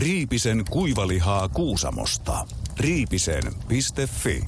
Riipisen kuivalihaa Kuusamosta. Riipisen.fi.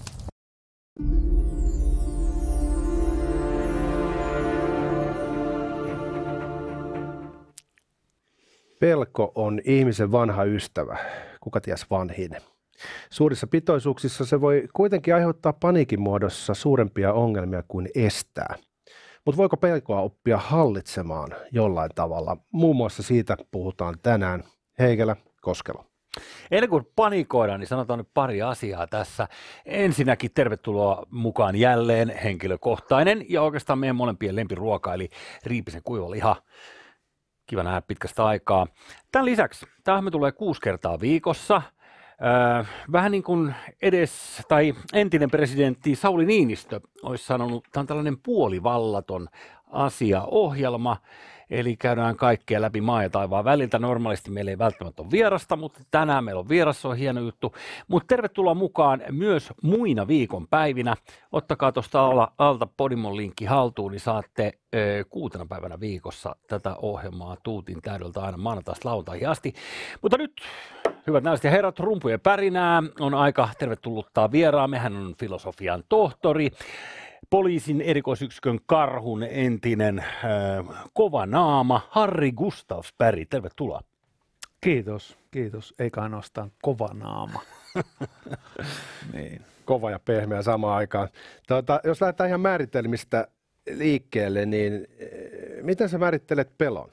Pelko on ihmisen vanha ystävä, kuka ties vanhin. Suurissa pitoisuuksissa se voi kuitenkin aiheuttaa paniikin muodossa suurempia ongelmia kuin estää. Mutta voiko pelkoa oppia hallitsemaan jollain tavalla? Muun muassa siitä puhutaan tänään. Heikelä, Koskelo. Ennen kuin panikoidaan, niin sanotaan nyt pari asiaa tässä. Ensinnäkin tervetuloa mukaan jälleen henkilökohtainen ja oikeastaan meidän molempien lempiruoka, eli Riipisen kuivaliha. Kiva nähdä pitkästä aikaa. Tämän lisäksi tämähän tulee 6 kertaa viikossa. Vähän niin kuin entinen presidentti Sauli Niinistö olisi sanonut, tämä on tällainen puolivallaton asiaohjelma, eli käydään kaikkea läpi maa ja taivaan väliltä. Normaalisti meillä ei välttämättä ole vierasta, mutta tänään meillä on vieras, se on hieno juttu. Mutta tervetuloa mukaan myös muina viikonpäivinä. Ottakaa tuosta alta Podimon linkki haltuun, niin saatte 6 päivänä viikossa tätä ohjelmaa tuutin täydeltä aina maanantaista lauantaihin asti. Mutta nyt, hyvät naiset ja herrat, rumpujen pärinää on aika tervetulluttaa vieraamme. Hän on filosofian tohtori. Poliisin erikoisyksikön Karhun entinen kova naama, Harri Gustafsberg, tervetuloa. Kiitos. Eikä ainoastaan kova naama. Niin. Kova ja pehmeä samaan aikaan. Jos lähdetään ihan määritelmistä liikkeelle, niin miten sä määrittelet pelon?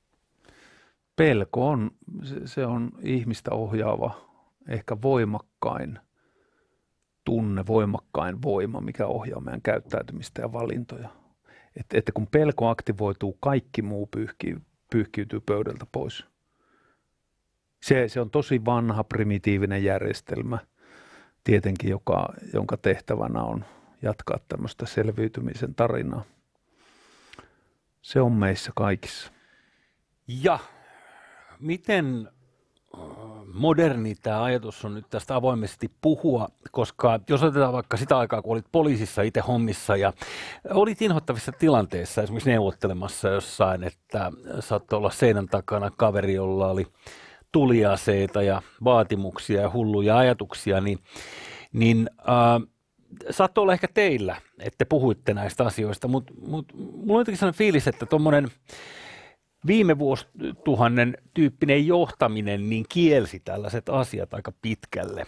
Pelko on, se on ihmistä ohjaava, ehkä voimakkain tunne, voimakkain voima, mikä ohjaa meidän käyttäytymistä ja valintoja. Että kun pelko aktivoituu, kaikki muu pyyhkiytyy pöydältä pois. Se on tosi vanha, primitiivinen järjestelmä, tietenkin, jonka tehtävänä on jatkaa tämmöistä selviytymisen tarinaa. Se on meissä kaikissa. Ja miten moderni tämä ajatus on nyt tästä avoimesti puhua, koska jos otetaan vaikka sitä aikaa, kun olit poliisissa itse hommissa ja olit inhottavissa tilanteissa, esimerkiksi neuvottelemassa jossain, että saattoi olla seinän takana kaveri, jolla oli tuliaseita ja vaatimuksia ja hulluja ajatuksia, niin saattoi olla ehkä teillä, että puhuitte näistä asioista, mutta mulla on jotenkin sellainen fiilis, että tuommoinen viime vuosituhannen tyyppinen johtaminen niin kielsi tällaiset asiat aika pitkälle.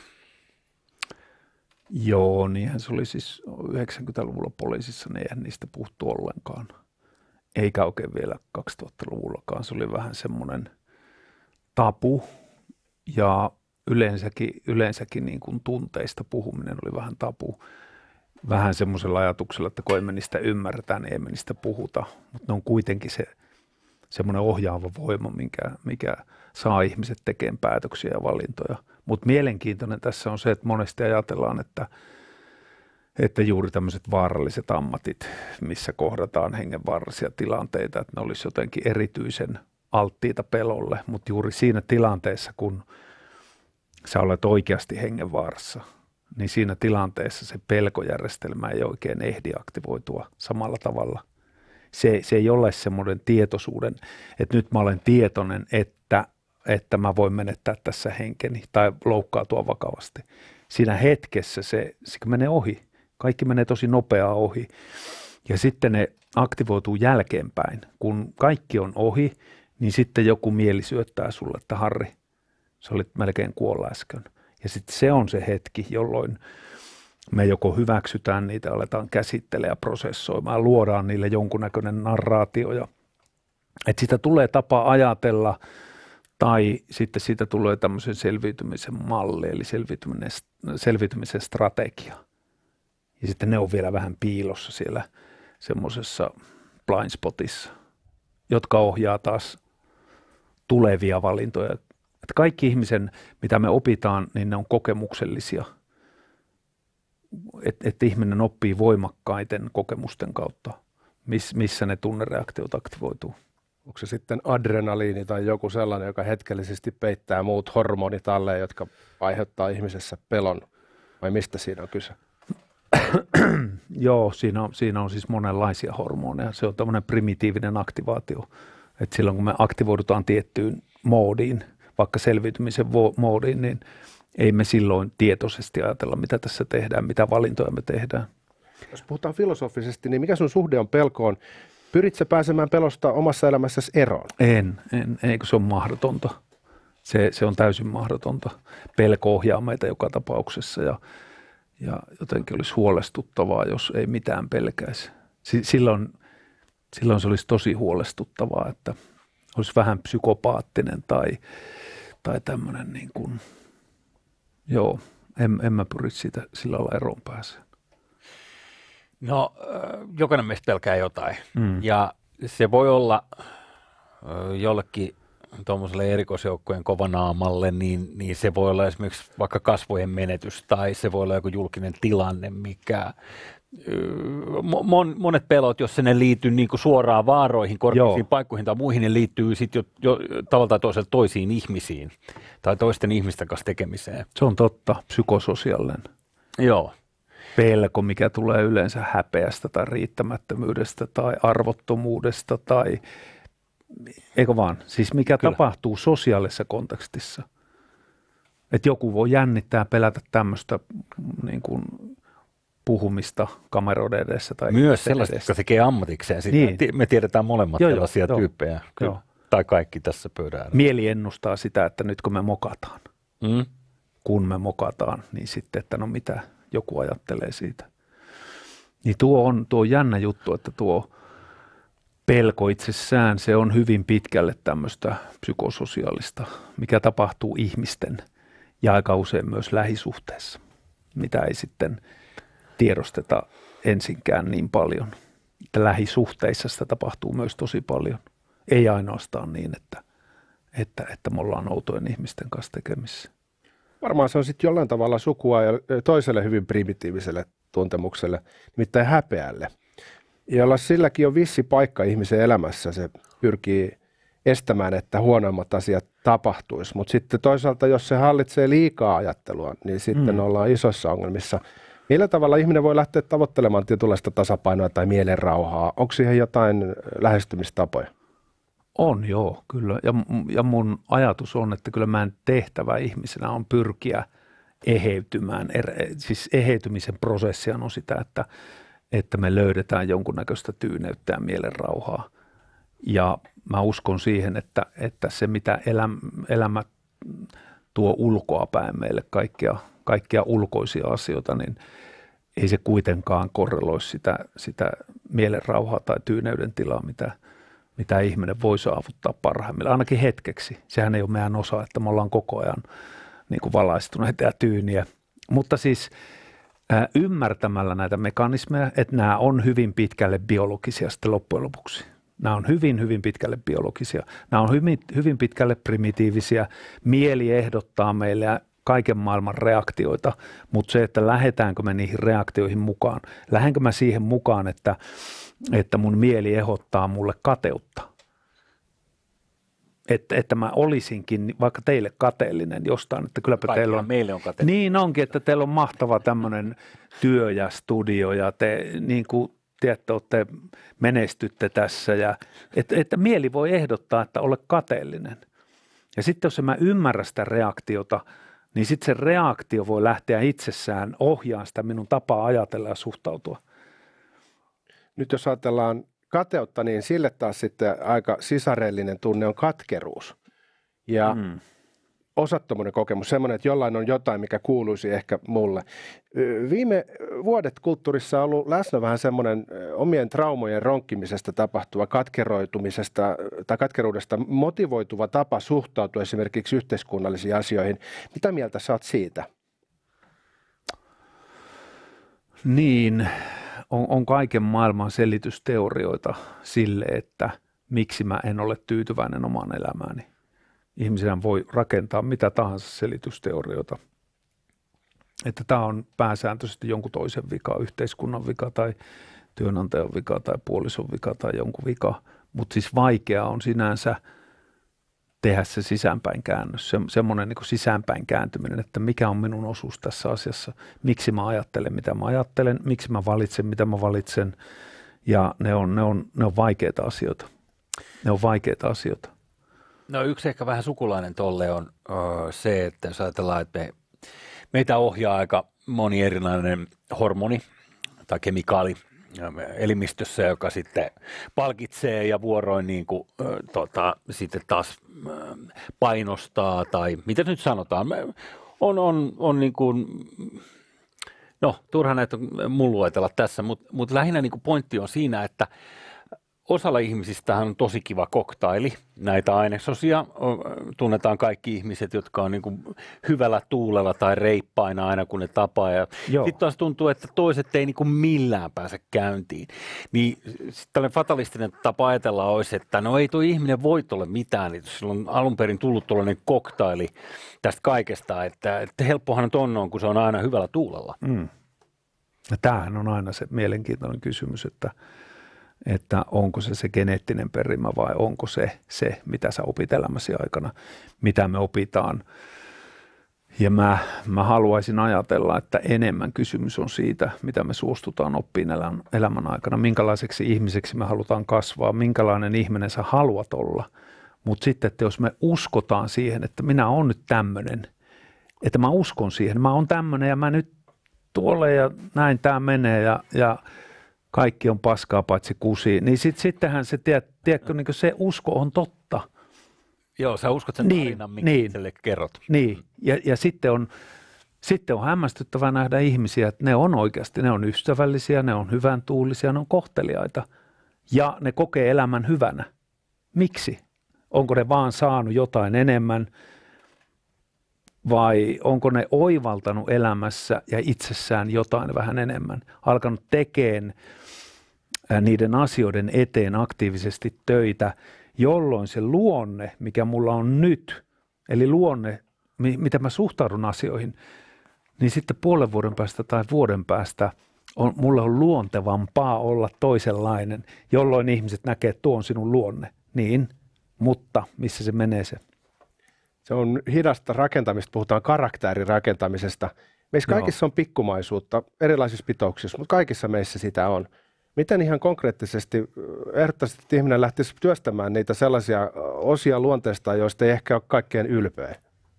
Joo, niinhän se oli siis 90-luvulla poliisissa, niin eihän niistä puhuttu ollenkaan. Eikä oikein vielä 2000-luvullakaan. Se oli vähän semmoinen tabu ja yleensäkin niin kuin tunteista puhuminen oli vähän tabu. Vähän semmoisella ajatuksella, että kun emme niistä ymmärretä, niin emme niistä puhuta, mutta ne on kuitenkin semmoinen ohjaava voima, mikä saa ihmiset tekemään päätöksiä ja valintoja. Mutta mielenkiintoinen tässä on se, että monesti ajatellaan, että juuri tämmöiset vaaralliset ammatit, missä kohdataan hengenvaarallisia tilanteita, että ne olisi jotenkin erityisen alttiita pelolle. Mutta juuri siinä tilanteessa, kun sä olet oikeasti hengenvaarassa, niin siinä tilanteessa se pelkojärjestelmä ei oikein ehdi aktivoitua samalla tavalla. Se ei ole semmoinen tietoisuuden, että nyt mä olen tietoinen, että mä voin menettää tässä henkeni tai loukkaantua vakavasti. Siinä hetkessä se menee ohi. Kaikki menee tosi nopeaa ohi. Ja sitten ne aktivoituu jälkeenpäin. Kun kaikki on ohi, niin sitten joku mieli syöttää sulle, että Harri, sä olit melkein kuolla äsken. Ja sitten se on se hetki, jolloin me joko hyväksytään niitä, aletaan käsittelemään ja prosessoimaan, luodaan niille jonkunnäköinen narraatio. Että siitä tulee tapa ajatella tai sitten siitä tulee tämmöisen selviytymisen malli, eli selviytymisen strategia. Ja sitten ne on vielä vähän piilossa siellä semmoisessa blind spotissa, jotka ohjaa taas tulevia valintoja. Että kaikki ihmisen, mitä me opitaan, niin ne on kokemuksellisia. Että ihminen oppii voimakkaiten kokemusten kautta, missä ne tunnereaktiot aktivoituu. Onko se sitten adrenaliini tai joku sellainen, joka hetkellisesti peittää muut hormonit alle, jotka aiheuttaa ihmisessä pelon, vai mistä siinä on kyse? Joo, siinä on siis monenlaisia hormoneja. Se on tämmöinen primitiivinen aktivaatio. Että silloin kun me aktivoidutaan tiettyyn moodiin, vaikka selviytymisen moodiin, niin ei me silloin tietoisesti ajatella, mitä tässä tehdään, mitä valintoja me tehdään. Jos puhutaan filosofisesti, niin mikä sun suhde on pelkoon? Pyrit sä pääsemään pelosta omassa elämässäsi eroon? Eikö se on mahdotonta. Se on täysin mahdotonta. Pelko ohjaa meitä joka tapauksessa ja jotenkin olisi huolestuttavaa, jos ei mitään pelkäisi. Silloin se olisi tosi huolestuttavaa, että olisi vähän psykopaattinen tai tämmöinen niin kuin, joo, en mä pyri siitä sillä lailla eroon pääsemään. No, jokainen meistä pelkää jotain. Ja se voi olla jollekin tuommoiselle erikoisjoukkojen kovanaamalle, niin se voi olla esimerkiksi vaikka kasvojen menetys tai se voi olla joku julkinen tilanne, mikä monet pelot, jos se ne liittyy niin kuin suoraan vaaroihin, korkeisiin paikkoihin tai muihin, ne liittyy sitten jo tavalla tai toisella toisiin ihmisiin tai toisten ihmisten kanssa tekemiseen. Se on totta, psykososiaalinen. Joo. Pelko, mikä tulee yleensä häpeästä tai riittämättömyydestä tai arvottomuudesta tai eikö vaan, siis mikä Kyllä. tapahtuu sosiaalisessa kontekstissa. Että joku voi jännittää ja pelätä tämmöistä niin kuin puhumista kameroiden edessä. Tai myös sellaista, jotka tekee ammatikseen. Niin. Me tiedetään molemmat sellaisia tyyppejä. Tai kaikki tässä pöydällä. Mieli ennustaa sitä, että nyt kun me mokataan, kun me mokataan, niin sitten, että no mitä joku ajattelee siitä. Niin tuo on jännä juttu, että tuo pelko itsessään, se on hyvin pitkälle tämmöistä psykososiaalista, mikä tapahtuu ihmisten ja aika usein myös lähisuhteessa, mitä ei sitten tiedosteta ensinkään niin paljon. Että lähisuhteissa sitä tapahtuu myös tosi paljon. Ei ainoastaan niin, että me ollaan outojen ihmisten kanssa tekemissä. Varmaan se on sitten jollain tavalla sukua ja toiselle hyvin primitiiviselle tuntemukselle, nimittäin häpeälle, jolla silläkin on vissi paikka ihmisen elämässä. Se pyrkii estämään, että huonoimmat asiat tapahtuisi, mutta sitten toisaalta, jos se hallitsee liikaa ajattelua, niin sitten ollaan isoissa ongelmissa. Millä tavalla ihminen voi lähteä tavoittelemaan tietynlaista tasapainoa tai mielenrauhaa? Onko siihen jotain lähestymistapoja? On joo, kyllä. Ja mun ajatus on, että kyllä meidän tehtävä ihmisenä on pyrkiä eheytymään. Siis eheytymisen prosessia on sitä, että me löydetään jonkunnäköistä tyyneyttä ja mielenrauhaa. Ja mä uskon siihen, että se mitä elämä tuo ulkoapäin meille, kaikkia ulkoisia asioita, niin ei se kuitenkaan korreloi sitä mielenrauhaa tai tyyneyden tilaa, mitä ihminen voi saavuttaa parhaimmillaan, ainakin hetkeksi. Sehän ei ole meidän osa, että me ollaan koko ajan niin kuin valaistuneita ja tyyniä. Mutta siis ymmärtämällä näitä mekanismeja, että nämä on hyvin pitkälle biologisia sitten loppujen lopuksi. Nämä on hyvin, hyvin pitkälle biologisia. Nämä on hyvin, hyvin pitkälle primitiivisiä. Mieli ehdottaa meille kaiken maailman reaktioita, mutta se, että lähdetäänkö me niihin reaktioihin mukaan. Lähdenkö mä siihen mukaan, että mun mieli ehdottaa mulle kateutta. Että mä olisinkin vaikka teille kateellinen jostain, että kylläpä teillä on. Meille on kateellinen. Niin onkin, että teillä on mahtava tämmöinen työ ja studio ja te niin kuin tiedätte, menestytte tässä ja että mieli voi ehdottaa, että ole kateellinen. Ja sitten jos mä ymmärrän sitä reaktiota, niin sitten se reaktio voi lähteä itsessään ohjaamaan sitä minun tapaa ajatella ja suhtautua. Nyt jos ajatellaan kateutta, niin sille taas sitten aika sisarellinen tunne on katkeruus. Ja osattomuuden kokemus, semmoinen, että jollain on jotain, mikä kuuluisi ehkä mulle. Viime vuodet kulttuurissa on ollut läsnä vähän semmoinen omien traumojen ronkkimisesta tapahtuva katkeroitumisesta tai katkeruudesta motivoituva tapa suhtautua esimerkiksi yhteiskunnallisiin asioihin. Mitä mieltä sä oot siitä? Niin, on kaiken maailman selitysteorioita sille, että miksi mä en ole tyytyväinen omaan elämääni. Ihmisenä voi rakentaa mitä tahansa selitysteorioita. Että tämä on pääsääntöisesti jonkun toisen vika, yhteiskunnan vika tai työnantajan vika tai puolison vika tai jonkun vika. Mutta siis vaikeaa on sinänsä tehdä se sisäänpäin käännös, semmoinen niin kuin sisäänpäin kääntyminen, että mikä on minun osuus tässä asiassa, miksi mä ajattelen, mitä mä ajattelen, miksi mä valitsen, mitä mä valitsen. Ja ne on vaikeita asioita. Ne on vaikeita asioita. No yksi ehkä vähän sukulainen tolle on se, että jos ajatellaan, että meitä ohjaa aika moni erilainen hormoni tai kemikaali elimistössä, joka sitten palkitsee ja vuoroin niin kuin, sitten taas painostaa tai mitä nyt sanotaan, on niin kuin, no turha näitä mun luetella tässä, mutta lähinnä niin kuin pointti on siinä, että osalla ihmisistähän on tosi kiva koktaili näitä ainesosia. Tunnetaan kaikki ihmiset, jotka on niin kuin hyvällä tuulella tai reippaina aina kun ne tapaa. Ja sitten taas tuntuu, että toiset ei niin kuin millään pääse käyntiin. Niin sitten tällainen fatalistinen tapa ajatella olisi, että no ei tuo ihminen voi tuolle mitään. Niin sillä on alun perin tullut tuollainen koktaili tästä kaikesta, että helppohan on, kun se on aina hyvällä tuulella. Ja tämähän on aina se mielenkiintoinen kysymys, että onko se geneettinen perimä vai onko se, mitä sä opit elämäsi aikana, mitä me opitaan. Ja mä haluaisin ajatella, että enemmän kysymys on siitä, mitä me suostutaan oppimaan elämän aikana, minkälaiseksi ihmiseksi me halutaan kasvaa, minkälainen ihminen sä haluat olla. Mutta sitten, että jos me uskotaan siihen, että minä olen nyt tämmöinen, että mä uskon siihen, mä oon tämmöinen ja mä nyt tuolle ja näin tämä menee ja kaikki on paskaa paitsi kusi, niin sittenhän se, tiedätkö, niin se usko on totta. Joo, sä uskot sen tarinan, minkä itselle kerrot. Niin, ja sitten on hämmästyttävää nähdä ihmisiä, että ne on oikeasti, ne on ystävällisiä, ne on hyvän tuulisia, ne on kohteliaita ja ne kokee elämän hyvänä. Miksi? Onko ne vaan saanut jotain enemmän vai onko ne oivaltanut elämässä ja itsessään jotain vähän enemmän, alkanut tekemään niiden asioiden eteen aktiivisesti töitä, jolloin se luonne, mikä mulla on nyt, eli luonne, miten mä suhtaudun asioihin, niin sitten puolen vuoden päästä tai vuoden päästä mulle on luontevampaa olla toisenlainen, jolloin ihmiset näkee, että tuo on sinun luonne. Niin, mutta missä se menee se? Se on hidasta rakentamista, puhutaan karakterirakentamisesta. Meissä kaikissa on pikkumaisuutta erilaisissa pitouksissa, mutta kaikissa meissä sitä on. Miten ihan konkreettisesti ehdottaisit, että ihminen lähtisi työstämään niitä sellaisia osia luonteesta, joista ei ehkä ole kaikkein ylpeä?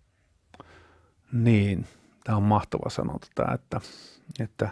Niin, tämä on mahtava sanonta tämä, että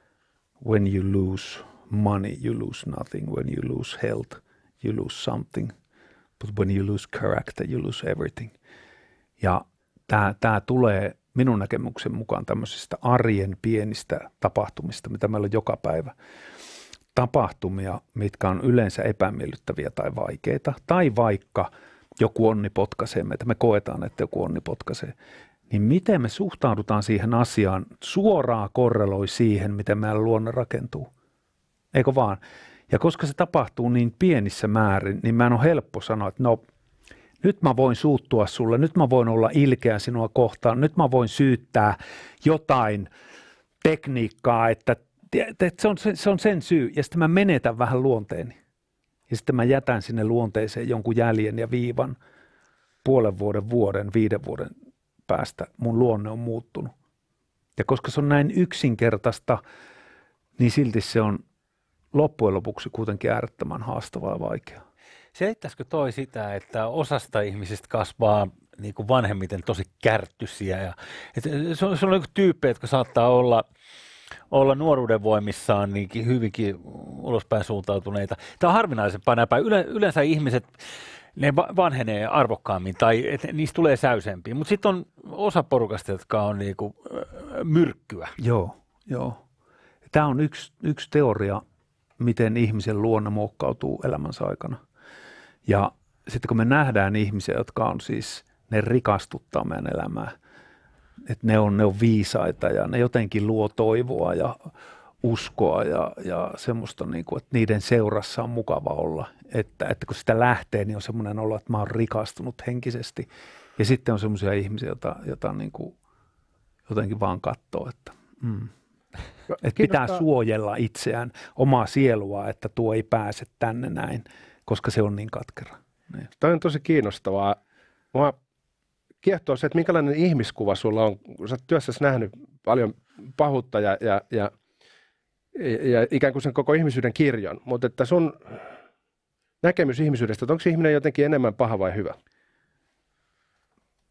when you lose money, you lose nothing. When you lose health, you lose something. But when you lose character, you lose everything. Ja tämä tulee minun näkemyksen mukaan tämmöisistä arjen pienistä tapahtumista, mitä meillä on joka päivä. Tapahtumia, mitkä on yleensä epämiellyttäviä tai vaikeita, tai vaikka joku onni potkaisee meitä, me koetaan, että joku onni potkaisee, niin miten me suhtaudutaan siihen asiaan suoraan korreloi siihen, miten meidän luonne rakentuu. Eikö vaan? Ja koska se tapahtuu niin pienissä määrin, niin mä en ole helppo sanoa, että no, nyt mä voin suuttua sulle, nyt mä voin olla ilkeä sinua kohtaan, nyt mä voin syyttää jotain tekniikkaa, että se on sen syy, ja sitten mä menetän vähän luonteeni. Ja sitten mä jätän sinne luonteeseen jonkun jäljen ja viivan puolen vuoden, 5 vuoden päästä mun luonne on muuttunut. Ja koska se on näin yksinkertaista, niin silti se on loppujen lopuksi kuitenkin äärettömän haastavaa ja vaikeaa. Selittäisikö toi sitä, että osasta ihmisistä kasvaa niin kuin vanhemmiten tosi kärttyisiä? Ja, se on niin tyyppejä, jotka saattaa olla nuoruuden voimissaan niinkin hyvinkin ulospäin suuntautuneita. Tämä on harvinaisempaa näinpä. Yleensä ihmiset, ne vanhenee arvokkaammin tai niistä tulee säysempiä, mutta sitten on osa porukasta, jotka on niinku myrkkyä. Joo. Tämä on yksi teoria, miten ihmisen luonne muokkautuu elämänsä aikana. Ja sitten kun me nähdään ihmisiä, jotka on siis, ne rikastuttaa meidän elämää, että ne on viisaita ja ne jotenkin luo toivoa ja uskoa ja semmoista, niin kuin, että niiden seurassa on mukava olla. Että kun sitä lähtee, niin on semmoinen olo, että mä oon rikastunut henkisesti. Ja sitten on semmoisia ihmisiä, joita niin kuin jotenkin vaan katsoo, että pitää suojella itseään, omaa sielua, että tuo ei pääse tänne näin, koska se on niin katkera. Niin. Tämä on tosi kiinnostavaa. Mua kiehtoo se, että minkälainen ihmiskuva sulla on, kun sä oot työssäsi nähnyt paljon pahuutta ja ikään kuin sen koko ihmisyyden kirjon, mutta että sun näkemys ihmisyydestä, että onko ihminen jotenkin enemmän paha vai hyvä?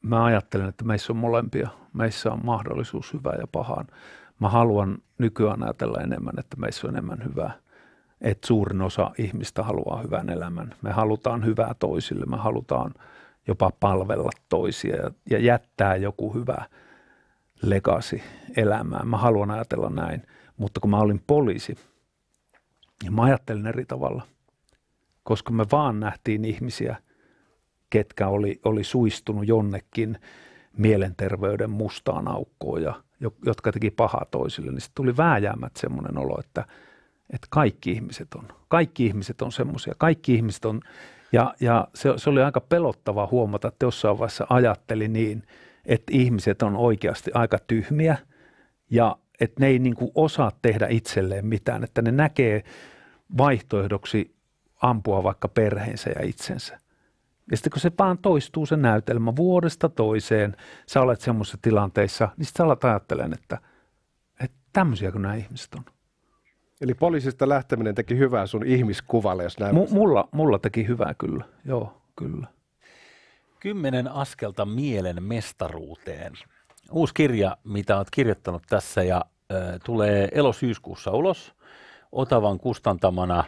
mä ajattelen, että meissä on molempia. Meissä on mahdollisuus hyvää ja pahaan. Mä haluan nykyään ajatella enemmän, että meissä on enemmän hyvää. Että suurin osa ihmistä haluaa hyvän elämän. Me halutaan hyvää toisille, me halutaan jopa palvella toisia ja jättää joku hyvä legacy elämään. Mä haluan ajatella näin, mutta kun mä olin poliisi, niin mä ajattelin eri tavalla, koska me vaan nähtiin ihmisiä, ketkä oli suistunut jonnekin mielenterveyden mustaan aukkoon ja jotka teki pahaa toisille, niin sitten tuli vääjäämättä semmoinen olo, että kaikki ihmiset on semmoisia, kaikki ihmiset on, ja se oli aika pelottava huomata, että jossain vaiheessa ajattelin niin, että ihmiset on oikeasti aika tyhmiä ja että ne ei niin kuin osaa tehdä itselleen mitään, että ne näkee vaihtoehdoksi ampua vaikka perheensä ja itsensä. Ja sitten kun se vaan toistuu se näytelmä vuodesta toiseen, sä olet semmoisissa tilanteissa, niin sitten sä alat ajattelemaan, että tämmöisiä kuin nämä ihmiset on. Eli poliisista lähteminen teki hyvää sun ihmiskuvalle, jos näin. Mulla teki hyvää kyllä, joo, kyllä. 10 askelta mielen mestaruuteen. Uusi kirja, mitä olet kirjoittanut tässä ja tulee elo-syyskuussa ulos Otavan kustantamana.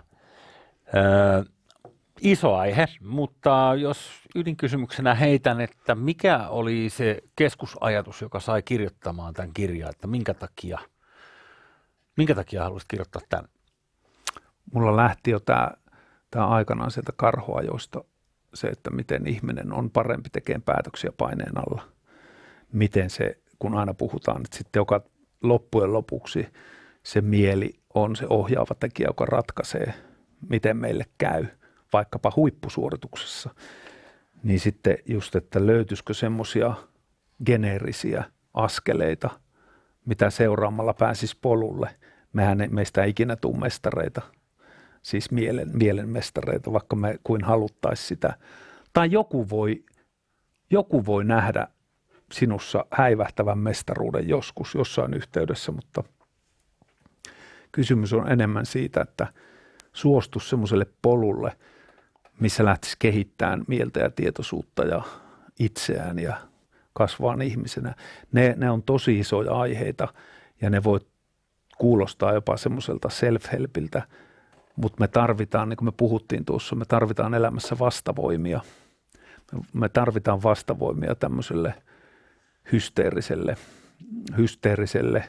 Iso aihe, mutta jos ydinkysymyksenä heitän, että mikä oli se keskusajatus, joka sai kirjoittamaan tämän kirjan, että minkä takia haluaisit kirjoittaa tämän? Mulla lähti jo tämä aikanaan sieltä karhoajoista se, että miten ihminen on parempi tekemään päätöksiä paineen alla. Miten se, kun aina puhutaan, että sitten joka loppujen lopuksi se mieli on se ohjaava tekijä, joka ratkaisee, miten meille käy, vaikkapa huippusuorituksessa. Niin sitten just, että löytyisikö semmoisia geneerisiä askeleita, mitä seuraamalla pääsisi polulle. Meistä ei ikinä tule mestareita, siis mielen mestareita, vaikka me kuin haluttaisiin sitä. Tai joku voi nähdä sinussa häivähtävän mestaruuden joskus jossain yhteydessä, mutta kysymys on enemmän siitä, että suostu semmoiselle polulle, missä lähtisi kehittämään mieltä ja tietoisuutta ja itseään ja kasvaan ihmisenä. Ne on tosi isoja aiheita ja ne voi kuulostaa jopa semmoiselta self-helpiltä, mutta me tarvitaan, niin kuin me puhuttiin tuossa, me tarvitaan elämässä vastavoimia. Me tarvitaan vastavoimia tämmöiselle hysteeriselle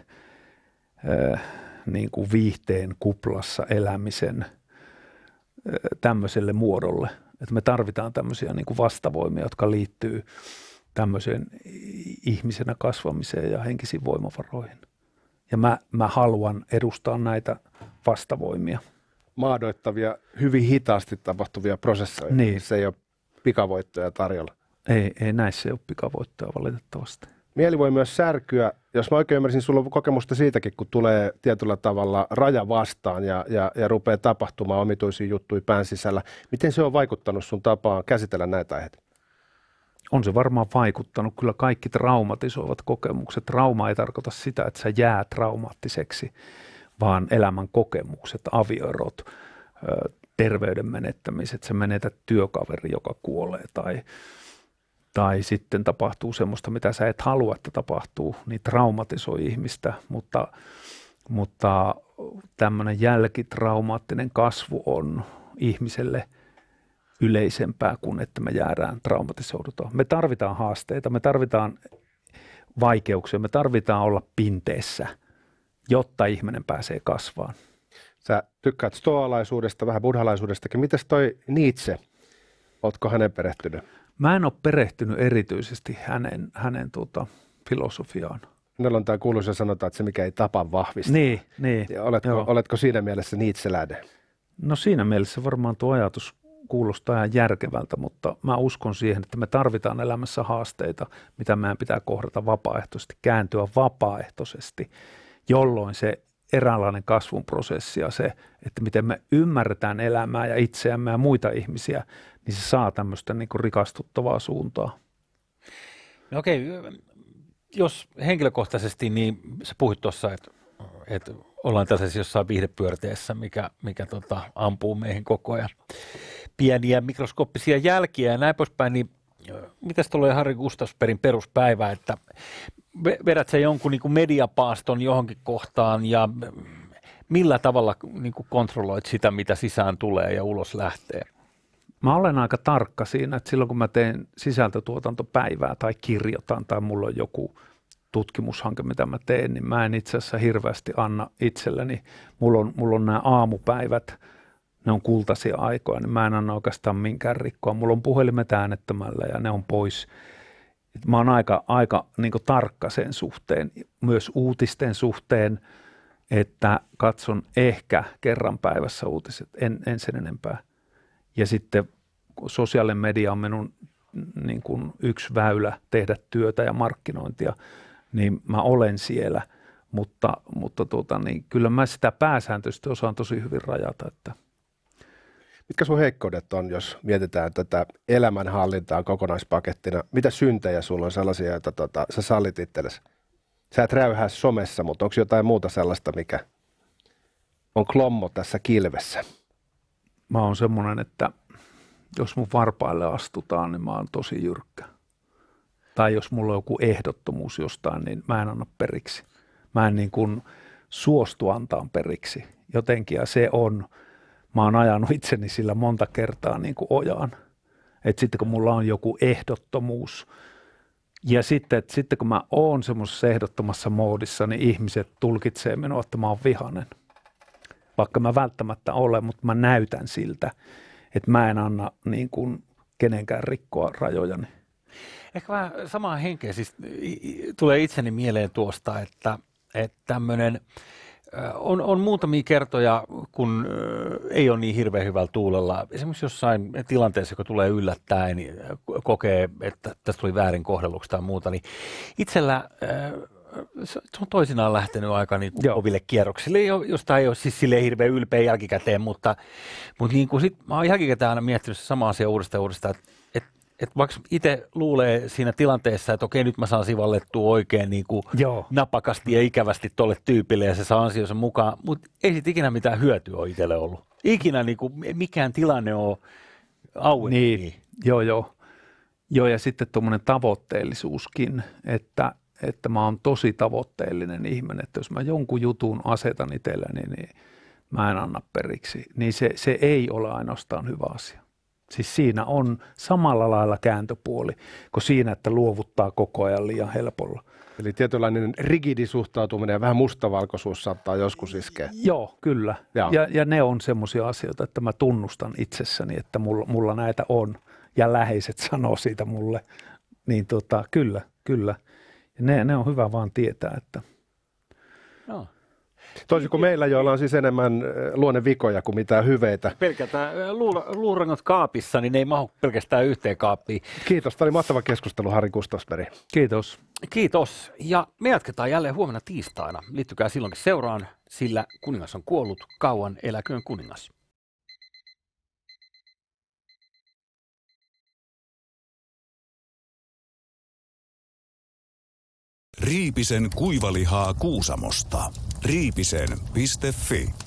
niin kuin viihteen kuplassa elämisen tämmöiselle muodolle. Että me tarvitaan tämmöisiä niin kuin vastavoimia, jotka liittyy tämmöiseen ihmisenä kasvamiseen ja henkisiin voimavaroihin. Ja mä haluan edustaa näitä vastavoimia. Maadoittavia, hyvin hitaasti tapahtuvia prosesseja. Niin. Se ei ole pikavoittoja tarjolla. Ei näissä ei ole pikavoittoja valitettavasti. Mieli voi myös särkyä. Jos mä oikein ymmärsin, sulla on kokemusta siitäkin, kun tulee tietyllä tavalla raja vastaan ja rupeaa tapahtumaan omituisia juttuja pään sisällä. Miten se on vaikuttanut sun tapaan käsitellä näitä aiheita? On se varmaan vaikuttanut. Kyllä kaikki traumatisoivat kokemukset. Trauma ei tarkoita sitä, että sä jäät traumaattiseksi, vaan elämän kokemukset, avioerot, terveyden menettämiset, sä menetät työkaveri, joka kuolee tai sitten tapahtuu semmoista, mitä sä et halua, että tapahtuu, niin traumatisoi ihmistä, mutta tämmöinen jälkitraumaattinen kasvu on ihmiselle yleisempää kuin että me jäädään traumatisoidutaan. Me tarvitaan haasteita, me tarvitaan vaikeuksia, me tarvitaan olla pinteessä, jotta ihminen pääsee kasvaan. Sä tykkäät stoalaisuudesta, vähän buddhalaisuudestakin. Mites toi Nietzsche? Ootko hänen perehtynyt? Mä en ole perehtynyt erityisesti hänen filosofiaan. Meillä on tämä kuuluisa sanotaan, että se mikä ei tapa vahvista. Niin. Oletko siinä mielessä Nietzscheläinen? No siinä mielessä varmaan tuo ajatus kuulostaa ihan järkevältä, mutta mä uskon siihen, että me tarvitaan elämässä haasteita, mitä meidän pitää kohdata vapaaehtoisesti, kääntyä vapaaehtoisesti, jolloin se eräänlainen kasvun prosessi ja se, että miten me ymmärretään elämää ja itseämme ja muita ihmisiä, niin se saa tämmöistä niin kuin rikastuttavaa suuntaa. No okei, jos henkilökohtaisesti, niin sä puhuit tuossa, että ollaan tällaisessa jossain viihdepyörteessä, mikä ampuu meihin koko ajan pieniä mikroskooppisia jälkiä ja näin poispäin, niin mitäs tulee Harry Gustafsbergin peruspäivä, että vedät sä jonkun niin kuin mediapaaston johonkin kohtaan ja millä tavalla niin kuin kontrolloit sitä, mitä sisään tulee ja ulos lähtee? Mä olen aika tarkka siinä, että silloin kun mä teen sisältötuotantopäivää tai kirjoitan tai mulla on joku tutkimushanke, mitä mä teen, niin mä en itse asiassa hirveästi anna itselleni. Mulla on nämä aamupäivät, ne on kultaisia aikoja, niin mä en anna oikeastaan minkään rikkoa. Mulla on puhelimet äänettömällä ja ne on pois. Mä oon aika niin kuin tarkka sen suhteen, myös uutisten suhteen, että katson ehkä kerran päivässä uutiset, en sen enempää. Ja sitten sosiaalinen media on minun niin kuin yksi väylä tehdä työtä ja markkinointia, niin mä olen siellä, mutta niin kyllä mä sitä pääsääntöisesti osaan tosi hyvin rajata. Että. Mitkä sun heikkoudet on, jos mietitään tätä elämänhallintaa kokonaispakettina? Mitä syntejä sulla on sellaisia, että sä sallit itsellesi? Sä et räyhää somessa, mutta onko jotain muuta sellaista, mikä on klommo tässä kilvessä? Mä oon semmoinen, että jos mun varpaille astutaan, niin mä oon tosi jyrkkä. Tai jos mulla on joku ehdottomuus jostain, niin mä en anna periksi. Mä en niin kuin suostu antaa periksi jotenkin, ja se on, mä oon ajanut itseni sillä monta kertaa niin kuin ojaan. Että sitten kun mulla on joku ehdottomuus, ja sitten kun mä oon semmoisessa ehdottomassa moodissa, niin ihmiset tulkitsee minua, että mä oon vihainen. Vaikka mä välttämättä olen, mutta mä näytän siltä, että mä en anna niin kuin kenenkään rikkoa rajojani. Ehkä vähän samaa henkeä, siis tulee itseni mieleen tuosta, että tämmöinen on muutamia kertoja, kun ei ole niin hirveän hyvällä tuulella. Esimerkiksi jossain tilanteessa, joka tulee yllättäen, niin kokee, että tästä tuli väärin kohdelluksi tai muuta, niin itsellä se on toisinaan lähtenyt aika niin kuin koville kierroksille, josta ei ole siis silleen hirveän ylpeä jälkikäteen, mutta niin kuin sit mä oon jälkikäteen aina miettinyt sama asia uudestaan, että vaikka itse luulee siinä tilanteessa, että okei, nyt mä saan sivallettua oikein niin kuin napakasti ja ikävästi tolle tyypille ja se saa ansionsa mukaan, mutta ei sit ikinä mitään hyötyä ole itselle ollut. Ikinä niin kuin mikään tilanne on auennut. Niin. Joo, ja sitten tuommoinen tavoitteellisuuskin, että mä oon tosi tavoitteellinen ihminen, että jos mä jonkun jutun asetan itselleni, niin mä en anna periksi, niin se ei ole ainoastaan hyvä asia. Siis siinä on samalla lailla kääntöpuoli kuin siinä, että luovuttaa koko ajan liian helpolla. Eli tietynlainen rigidi suhtautuminen ja vähän mustavalkoisuus saattaa joskus iskeä. Joo, kyllä. Ja ne on semmoisia asioita, että mä tunnustan itsessäni, että mulla näitä on ja läheiset sanoo siitä mulle. Niin kyllä. Ja ne on hyvä vaan tietää, että. No. Toisin kuin meillä, joilla on siis enemmän luonnevikoja kuin mitään hyveitä. Pelkästään luurangot kaapissa, niin ne ei mahu pelkästään yhteen kaappiin. Kiitos, tämä oli mahtava keskustelu, Harry Gustafsberg. Kiitos. Kiitos. Ja me jatketaan jälleen huomenna tiistaina. Liittykää silloinkin seuraan, sillä kuningas on kuollut, kauan eläköön kuningas. Riipisen kuivalihaa Kuusamosta. Riipisen.fi